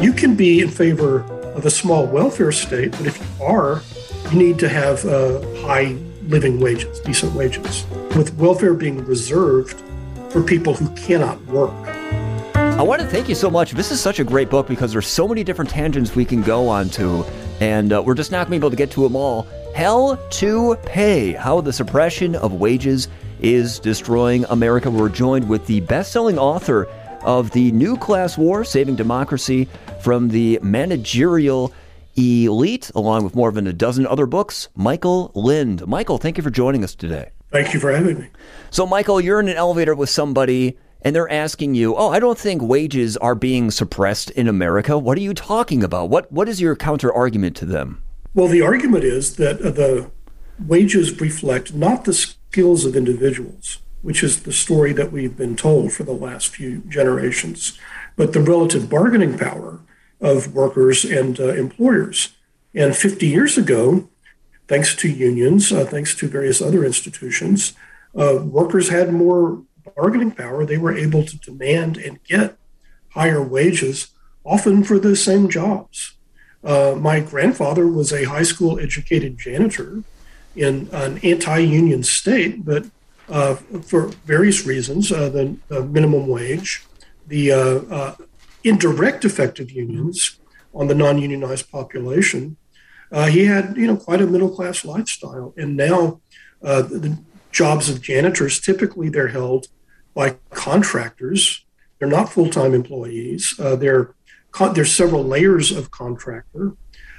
You can be in favor of a small welfare state, but if you are, you need to have high living wages, decent wages, with welfare being reserved for people who cannot work. I want to thank you so much. This is such a great book because there's so many different tangents we can go on to, and we're just not going to be able to get to them all. Hell to Pay, How the Suppression of Wages is Destroying America. We're joined with the best-selling author of The New Class War, Saving Democracy from the Managerial Elite, along with more than a dozen other books, Michael Lind. Michael, thank you for joining us today. Thank you for having me. So, Michael, you're in an elevator with somebody, and they're asking you, I don't think wages are being suppressed in America. What are you talking about? What is your counter-argument to them? Well, the argument is that the wages reflect not the skills of individuals, which is the story that we've been told for the last few generations, but the relative bargaining power of workers and employers. And 50 years ago, thanks to unions, thanks to various other institutions, workers had more bargaining power. They were able to demand and get higher wages, often for the same jobs. My grandfather was a high school educated janitor in an anti-union state, but for various reasons, the minimum wage, the indirect effect of unions on the non-unionized population, he had, quite a middle-class lifestyle. And now the jobs of janitors, typically they're held by contractors. They're not full-time employees. There's several layers of contractor.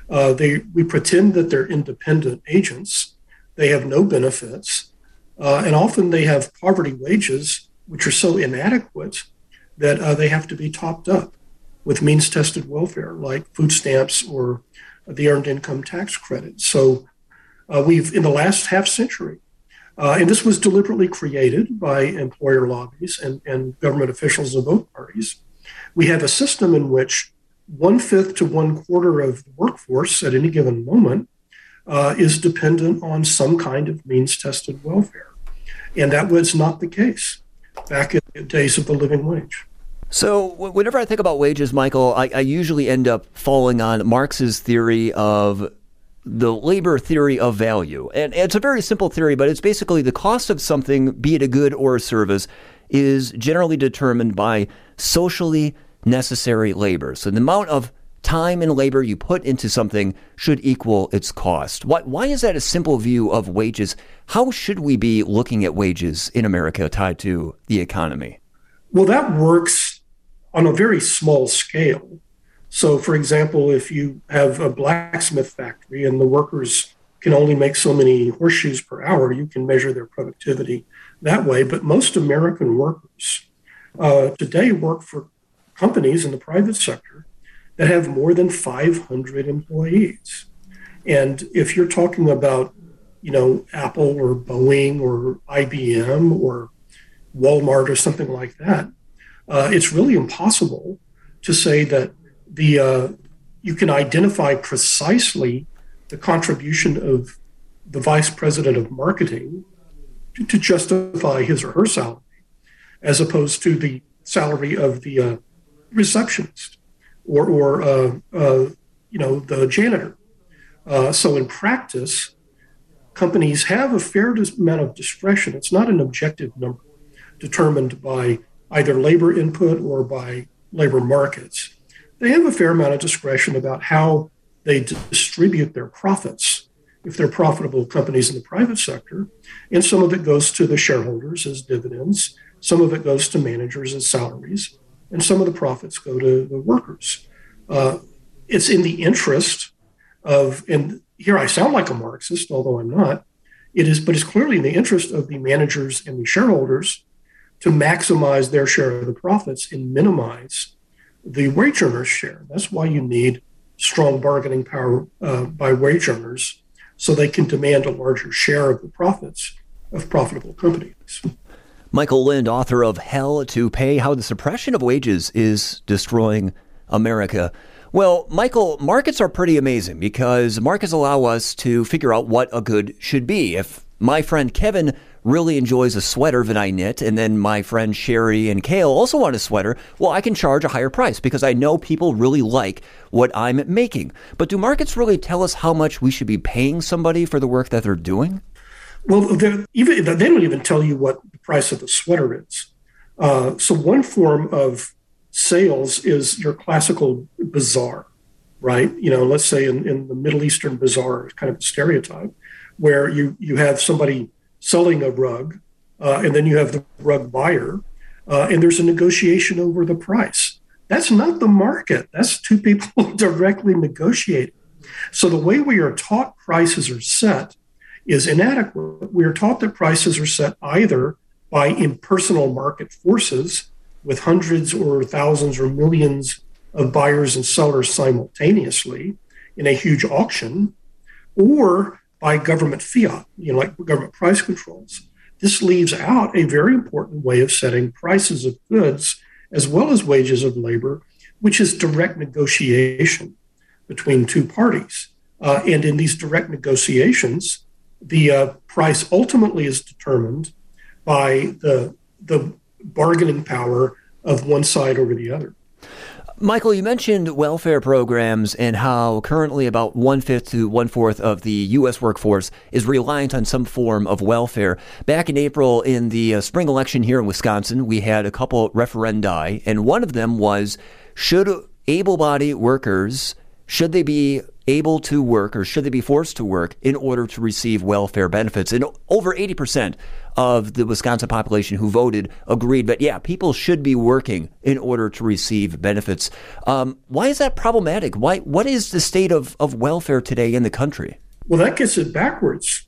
We pretend that they're independent agents. They have no benefits. And often they have poverty wages, which are so inadequate that they have to be topped up with means-tested welfare, like food stamps or the earned income tax credit. So we've, in the last half century, and this was deliberately created by employer lobbies and government officials of both parties, we have a system in which 1/5 to 1/4 of the workforce at any given moment is dependent on some kind of means-tested welfare. And that was not the case back in the days of the living wage. So whenever I think about wages, Michael, I usually end up falling on Marx's theory of the labor theory of value. And it's a very simple theory, but it's basically the cost of something, be it a good or a service, is generally determined by socially necessary labor. So the amount of time and labor you put into something should equal its cost. Why is that a simple view of wages? How should we be looking at wages in America tied to the economy? Well, that works on a very small scale. So, for example, if you have a blacksmith factory and the workers can only make so many horseshoes per hour, you can measure their productivity that way. But most American workers today work for companies in the private sector that have more than 500 employees. And if you're talking about, Apple or Boeing or IBM or Walmart or something like that, it's really impossible to say that you can identify precisely the contribution of the vice president of marketing to justify his or her salary, as opposed to the salary of the receptionist or the janitor. So in practice, companies have a fair amount of discretion. It's not an objective number determined by either labor input or by labor markets. They have a fair amount of discretion about how they distribute their profits if they're profitable companies in the private sector. And some of it goes to the shareholders as dividends. Some of it goes to managers as salaries. And some of the profits go to the workers. It's in the interest of, and here I sound like a Marxist, although I'm not, but it's clearly in the interest of the managers and the shareholders to maximize their share of the profits and minimize the wage earners' share. That's why you need strong bargaining power by wage earners so they can demand a larger share of the profits of profitable companies. Michael Lind, author of Hell to Pay, How the Suppression of Wages is Destroying America. Well, Michael, markets are pretty amazing because markets allow us to figure out what a good should be. If my friend Kevin really enjoys a sweater that I knit, and then my friend Sherry and Kale also want a sweater, well, I can charge a higher price because I know people really like what I'm making. But do markets really tell us how much we should be paying somebody for the work that they're doing? Well, they don't even tell you what the price of the sweater is. So one form of sales is your classical bazaar, right? Let's say in the Middle Eastern bazaar, kind of a stereotype, where you have somebody selling a rug, and then you have the rug buyer, and there's a negotiation over the price. That's not the market. That's two people directly negotiating. So the way we are taught prices are set is inadequate. We are taught that prices are set either by impersonal market forces with hundreds or thousands or millions of buyers and sellers simultaneously in a huge auction, or by government fiat, like government price controls. This leaves out a very important way of setting prices of goods as well as wages of labor, which is direct negotiation between two parties. And in these direct negotiations, the price ultimately is determined by the bargaining power of one side over the other. Michael, you mentioned welfare programs and how currently about 1/5 to 1/4 of the U.S. workforce is reliant on some form of welfare. Back in April in the spring election here in Wisconsin, we had a couple referendi, and one of them was, should able-bodied workers, should they be able to work or should they be forced to work in order to receive welfare benefits? And over 80% of the Wisconsin population who voted agreed that, yeah, people should be working in order to receive benefits. Why is that problematic? What is the state of welfare today in the country? Well, that gets it backwards.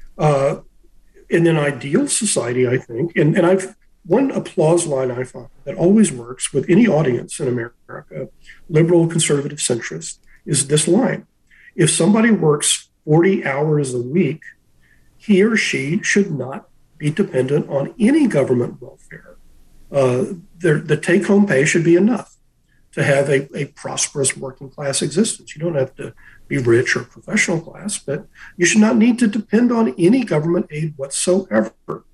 In an ideal society, I think, and I've one applause line I find that always works with any audience in America, liberal, conservative, centrist, is this line. If somebody works 40 hours a week, he or she should not be dependent on any government welfare. The take-home pay should be enough to have a prosperous working class existence. You don't have to be rich or professional class, but you should not need to depend on any government aid whatsoever.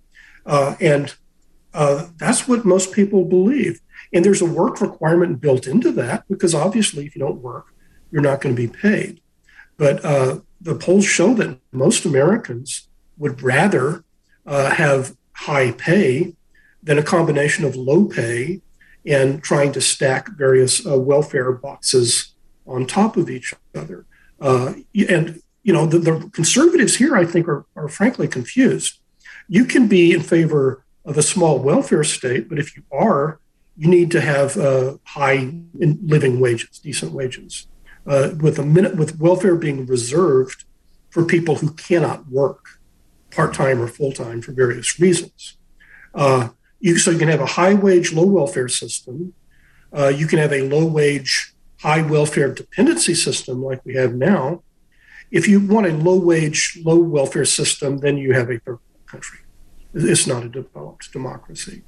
And that's what most people believe. And there's a work requirement built into that because obviously if you don't work, you're not going to be paid. But the polls show that most Americans would rather have high pay than a combination of low pay and trying to stack various welfare boxes on top of each other. And, the conservatives here, I think, are frankly confused. You can be in favor of a small welfare state, but if you are, you need to have high living wages, decent wages. With welfare being reserved for people who cannot work part-time or full-time for various reasons. So you can have a high-wage, low-welfare system. You can have a low-wage, high-welfare dependency system like we have now. If you want a low-wage, low-welfare system, then you have a third world country. It's not a developed democracy.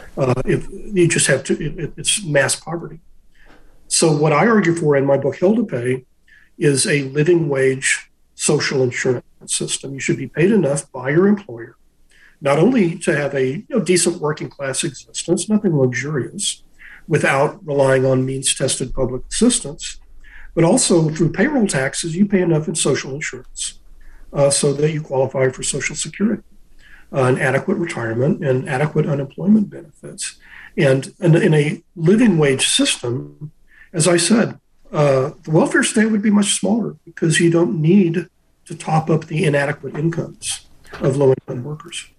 You just have to, it's mass poverty. So what I argue for in my book, Hell to Pay, is a living wage social insurance system. You should be paid enough by your employer, not only to have a decent working class existence, nothing luxurious, without relying on means-tested public assistance, but also through payroll taxes, you pay enough in social insurance so that you qualify for Social Security, an adequate retirement, and adequate unemployment benefits. And in a living wage system, as I said, the welfare state would be much smaller because you don't need to top up the inadequate incomes of low-income workers.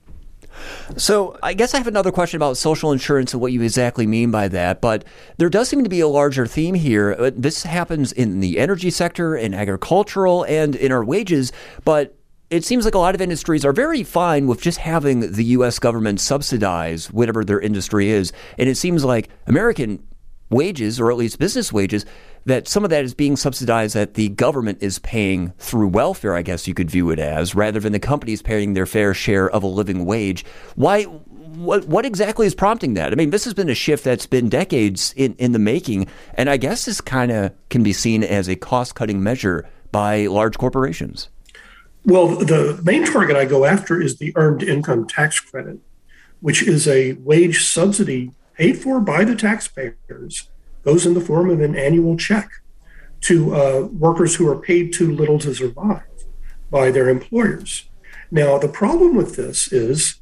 So I guess I have another question about social insurance and what you exactly mean by that, but there does seem to be a larger theme here. This happens in the energy sector, in agricultural, and in our wages, but it seems like a lot of industries are very fine with just having the U.S. government subsidize whatever their industry is. And it seems like American wages, or at least business wages, that some of that is being subsidized that the government is paying through welfare, I guess you could view it as, rather than the companies paying their fair share of a living wage. Why? What exactly is prompting that? I mean, this has been a shift that's been decades in the making, and I guess this kind of can be seen as a cost-cutting measure by large corporations. Well, the main target I go after is the earned income tax credit, which is a wage subsidy paid for by the taxpayers, goes in the form of an annual check to workers who are paid too little to survive by their employers. Now, the problem with this is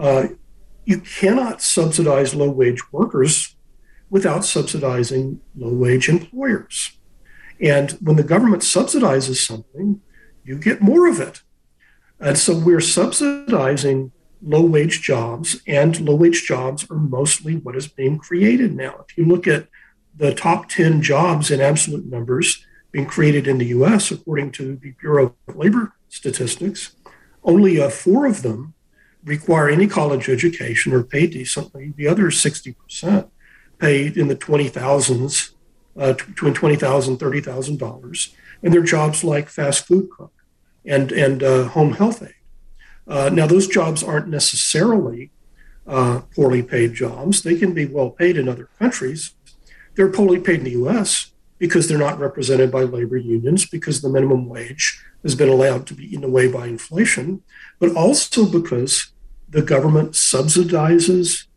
you cannot subsidize low wage workers without subsidizing low wage employers. And when the government subsidizes something, you get more of it. And so we're subsidizing low wage jobs, and low wage jobs are mostly what is being created now. If you look at the top 10 jobs in absolute numbers being created in the US, according to the Bureau of Labor Statistics, only 4 of them require any college education or pay decently. The other 60% paid in the 20,000s, between $20,000 and $30,000, and they're jobs like fast food cook and home health aide. Now, those jobs aren't necessarily poorly paid jobs. They can be well paid in other countries. They're poorly paid in the U.S. because they're not represented by labor unions, because the minimum wage has been allowed to be eaten away by inflation, but also because the government subsidizes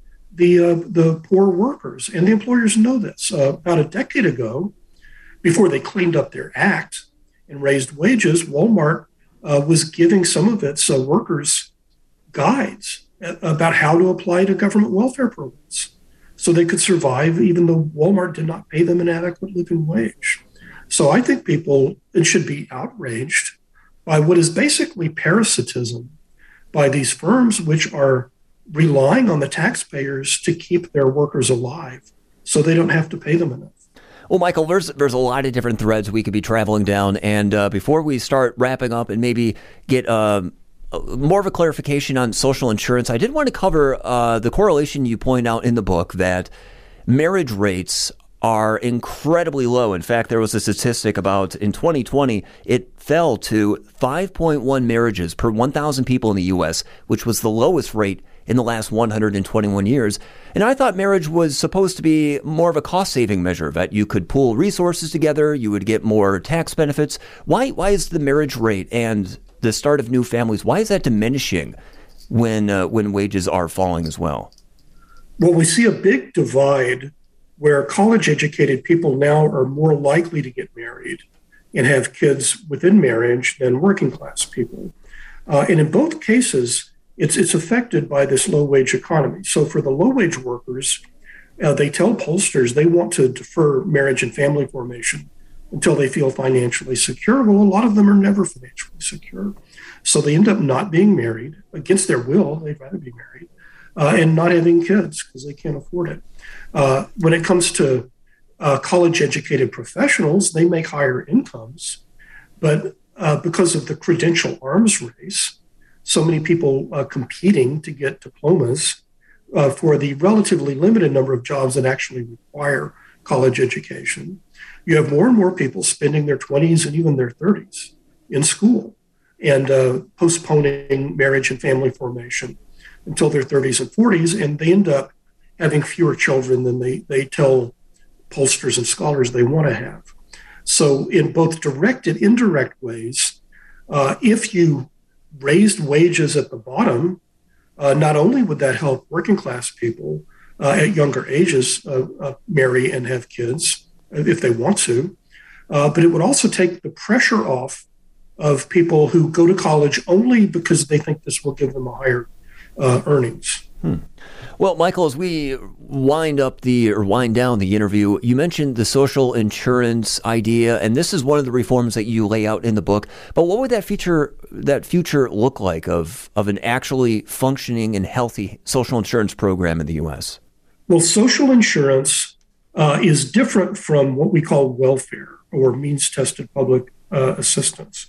the poor workers. And the employers know this. About a decade ago, before they cleaned up their act and raised wages, Walmart was giving some of its workers guides about how to apply to government welfare programs so they could survive even though Walmart did not pay them an adequate living wage. So I think people should be outraged by what is basically parasitism by these firms, which are relying on the taxpayers to keep their workers alive so they don't have to pay them enough. Well, Michael, there's a lot of different threads we could be traveling down. And before we start wrapping up and maybe get more of a clarification on social insurance, I did want to cover the correlation you point out in the book that marriage rates are incredibly low. In fact, there was a statistic about in 2020, it fell to 5.1 marriages per 1,000 people in the U.S., which was the lowest rate in the last 121 years. And I thought marriage was supposed to be more of a cost-saving measure, that you could pool resources together, you would get more tax benefits. Why is the marriage rate and the start of new families, why is that diminishing when wages are falling as well? Well, we see a big divide where college-educated people now are more likely to get married and have kids within marriage than working-class people. And in both cases, it's affected by this low-wage economy. So for the low-wage workers, they tell pollsters they want to defer marriage and family formation until they feel financially secure. Well, a lot of them are never financially secure. So they end up not being married against their will. They'd rather be married and not having kids because they can't afford it. When it comes to college-educated professionals, they make higher incomes, but because of the credential arms race, so many people competing to get diplomas for the relatively limited number of jobs that actually require college education. You have more and more people spending their 20s and even their 30s in school and postponing marriage and family formation until their 30s and 40s, and they end up having fewer children than they tell pollsters and scholars they want to have. So in both direct and indirect ways, if you raised wages at the bottom, not only would that help working class people at younger ages marry and have kids if they want to, but it would also take the pressure off of people who go to college only because they think this will give them a higher earnings. Well, Michael, as we wind down the interview, you mentioned the social insurance idea, and this is one of the reforms that you lay out in the book. But what would that future look like of an actually functioning and healthy social insurance program in the U.S.? Well, social insurance is different from what we call welfare or means-tested public assistance.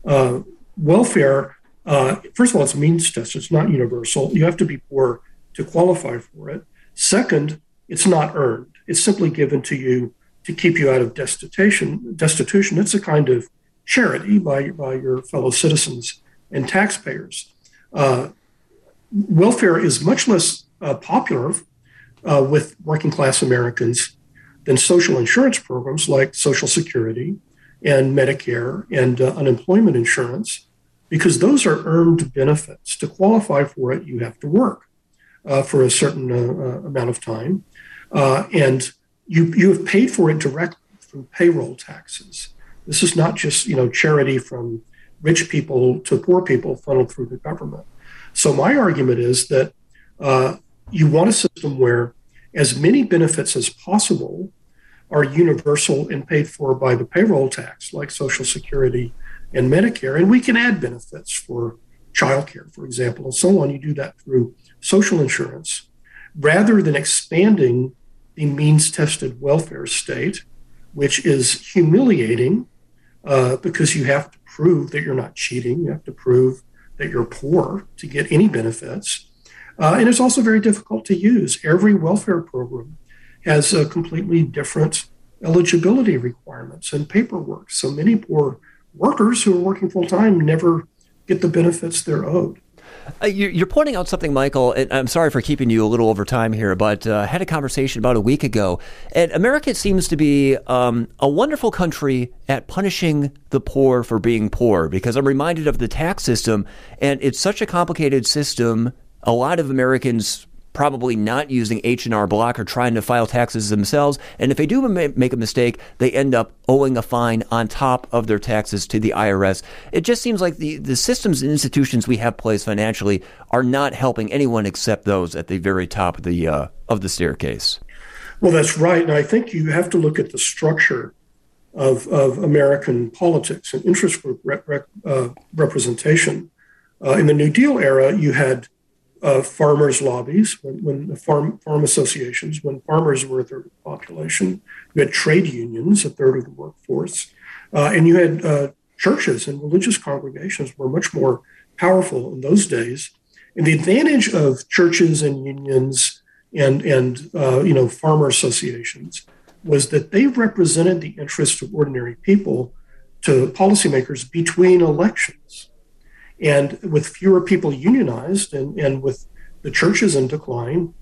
Welfare, first of all, it's means-tested. It's not universal. You have to be poor to qualify for it. Second, it's not earned. It's simply given to you to keep you out of destitution. It's a kind of charity by your fellow citizens and taxpayers. Welfare is much less popular with working class Americans than social insurance programs like Social Security and Medicare and unemployment insurance, because those are earned benefits. To qualify for it, you have to work for a certain amount of time, and you have paid for it directly through payroll taxes. This is not just charity from rich people to poor people funneled through the government. So my argument is that you want a system where as many benefits as possible are universal and paid for by the payroll tax, like Social Security and Medicare. And we can add benefits for childcare, for example, and so on. You do that through social insurance, rather than expanding the means-tested welfare state, which is humiliating because you have to prove that you're not cheating. You have to prove that you're poor to get any benefits. And it's also very difficult to use. Every welfare program has completely different eligibility requirements and paperwork. So many poor workers who are working full-time never get the benefits they're owed. You're pointing out something, Michael, and I'm sorry for keeping you a little over time here, but I had a conversation about a week ago, and America seems to be a wonderful country at punishing the poor for being poor, because I'm reminded of the tax system, and it's such a complicated system. A lot of Americans probably not using H&R Block or trying to file taxes themselves. And if they do make a mistake, they end up owing a fine on top of their taxes to the IRS. It just seems like the systems and institutions we have placed financially are not helping anyone except those at the very top of the staircase. Well, that's right. And I think you have to look at the structure of American politics and interest group representation. In the New Deal era, you had farmers' lobbies, when the farm associations, when farmers were a third of the population. You had trade unions, a third of the workforce. And you had churches and religious congregations were much more powerful in those days. And the advantage of churches and unions and farmer associations was that they represented the interests of ordinary people to policymakers between elections. And with fewer people unionized and with the churches in decline,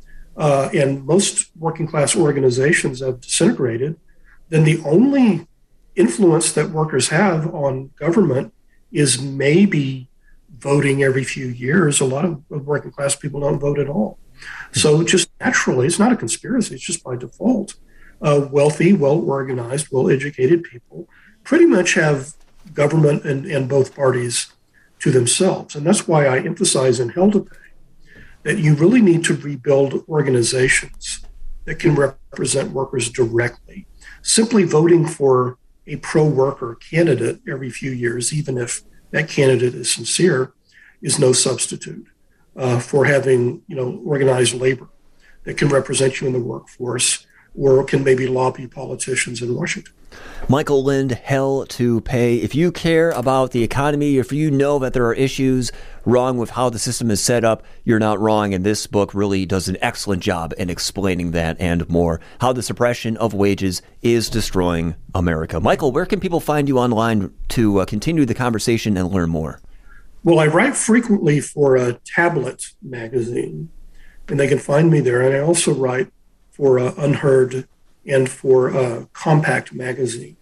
and most working class organizations have disintegrated, then the only influence that workers have on government is maybe voting every few years. A lot of working class people don't vote at all. So just naturally, it's not a conspiracy, it's just by default. Wealthy, well-organized, well-educated people pretty much have government and both parties to themselves. And that's why I emphasize in Hell to Pay that you really need to rebuild organizations that can represent workers directly. Simply voting for a pro-worker candidate every few years, even if that candidate is sincere, is no substitute for having organized labor that can represent you in the workforce or can maybe lobby politicians in Washington. Michael Lind, Hell to Pay. If you care about the economy, if you know that there are issues wrong with how the system is set up, you're not wrong. And this book really does an excellent job in explaining that and more. How the suppression of wages is destroying America. Michael, where can people find you online to continue the conversation and learn more? Well, I write frequently for a tablet magazine, and they can find me there. And I also write for Unheard and for Compact magazine.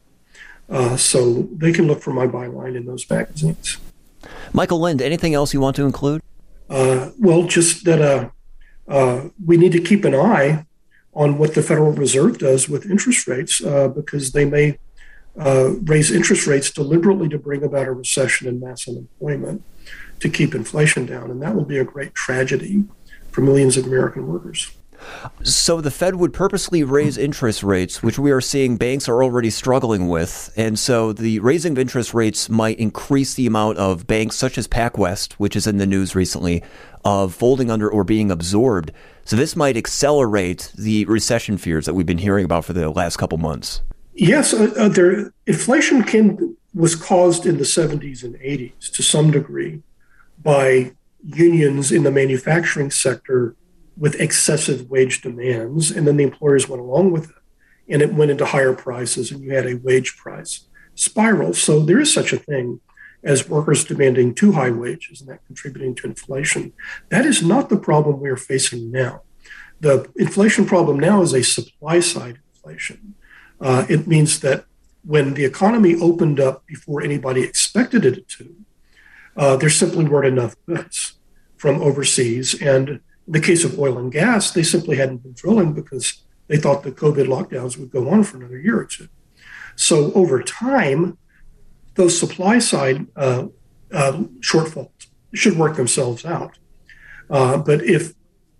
So they can look for my byline in those magazines. Michael Lind, anything else you want to include? Well, just that we need to keep an eye on what the Federal Reserve does with interest rates, because they may raise interest rates deliberately to bring about a recession and mass unemployment to keep inflation down. And that will be a great tragedy for millions of American workers. So the Fed would purposely raise interest rates, which we are seeing banks are already struggling with. And so the raising of interest rates might increase the amount of banks such as PacWest, which is in the news recently, of folding under or being absorbed. So this might accelerate the recession fears that we've been hearing about for the last couple months. Yes, inflation was caused in the 70s and 80s to some degree by unions in the manufacturing sector with excessive wage demands, and then the employers went along with it, and it went into higher prices, and you had a wage price spiral. So there is such a thing as workers demanding too high wages and that contributing to inflation. That is not the problem we are facing now. The inflation problem now is a supply-side inflation. It means that when the economy opened up before anybody expected it to, There simply weren't enough goods from overseas. And in the case of oil and gas, they simply hadn't been drilling because they thought the COVID lockdowns would go on for another year or two. So over time, those supply side shortfalls should work themselves out. But if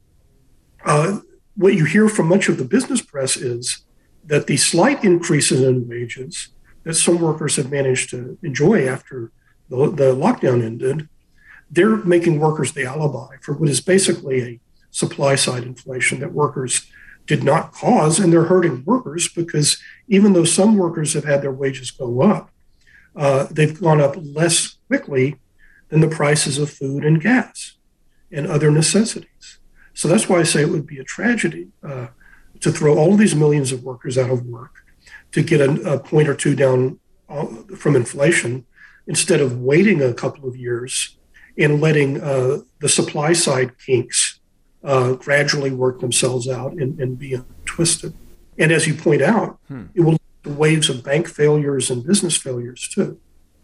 what you hear from much of the business press is that the slight increases in wages that some workers have managed to enjoy after the lockdown ended, they're making workers the alibi for what is basically a supply side inflation that workers did not cause, and they're hurting workers because even though some workers have had their wages go up, they've gone up less quickly than the prices of food and gas and other necessities. So that's why I say it would be a tragedy to throw all of these millions of workers out of work to get a point or two down from inflation instead of waiting a couple of years and letting the supply side kinks gradually work themselves out and be untwisted. And as you point out, it will lead to waves of bank failures and business failures too.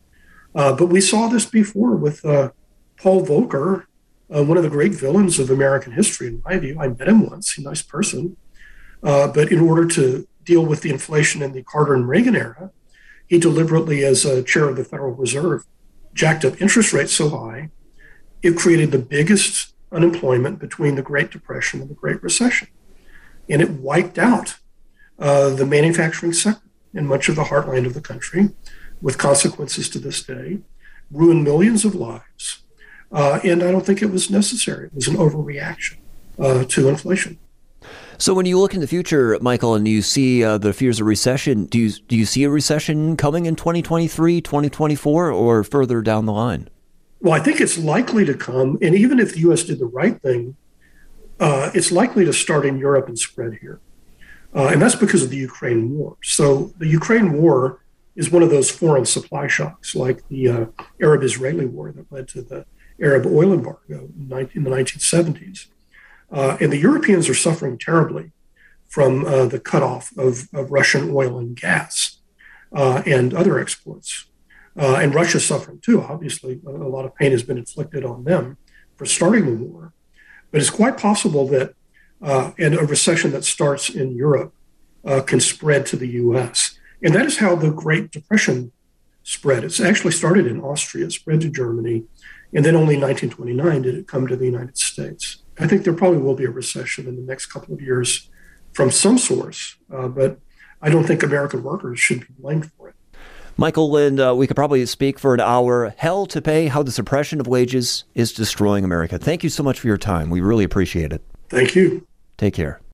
But we saw this before with Paul Volcker, one of the great villains of American history, in my view. I met him once, he's a nice person. But in order to deal with the inflation in the Carter and Reagan era, he deliberately, as chair of the Federal Reserve, jacked up interest rates so high, it created the biggest unemployment between the Great Depression and the Great Recession. And it wiped out the manufacturing sector in much of the heartland of the country, with consequences to this day, ruined millions of lives. And I don't think it was necessary. It was an overreaction to inflation. So when you look in the future, Michael, and you see the fears of recession, do you see a recession coming in 2023, 2024, or further down the line? Well, I think it's likely to come. And even if the U.S. did the right thing, it's likely to start in Europe and spread here. And that's because of the Ukraine war. So the Ukraine war is one of those foreign supply shocks, like the Arab-Israeli war that led to the Arab oil embargo in the 1970s. And the Europeans are suffering terribly from the cutoff of Russian oil and gas and other exports. And Russia's suffering too. Obviously, a lot of pain has been inflicted on them for starting the war. But it's quite possible that and a recession that starts in Europe can spread to the U.S. And that is how the Great Depression spread. It's actually started in Austria, spread to Germany, and then only in 1929 did it come to the United States. I think there probably will be a recession in the next couple of years from some source, but I don't think American workers should be blamed for it. Michael Lind, we could probably speak for an hour. Hell to pay, how the suppression of wages is destroying America. Thank you so much for your time. We really appreciate it. Thank you. Take care.